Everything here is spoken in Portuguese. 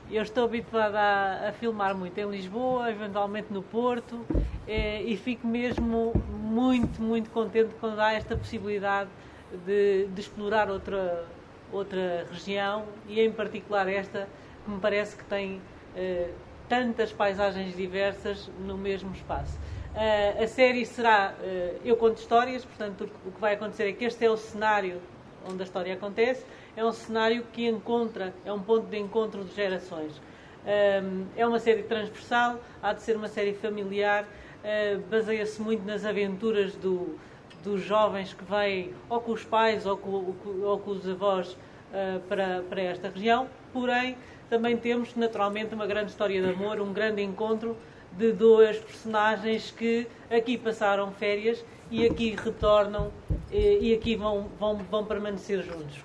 Eu estou habituada a filmar muito em Lisboa, eventualmente no Porto, e fico mesmo muito contente quando há esta possibilidade de explorar outra região, e em particular esta, que me parece que tem tantas paisagens diversas no mesmo espaço. A série será Eu Conto Histórias, portanto o que vai acontecer é que este é o cenário onde a história acontece, é um cenário que é um ponto de encontro de gerações. É uma série transversal, há de ser uma série familiar, baseia-se muito nas aventuras dos jovens que vêm ou com os pais ou com os avós para esta região, porém também temos naturalmente uma grande história de amor, um grande encontro de dois personagens que aqui passaram férias e aqui retornam e aqui vão permanecer juntos.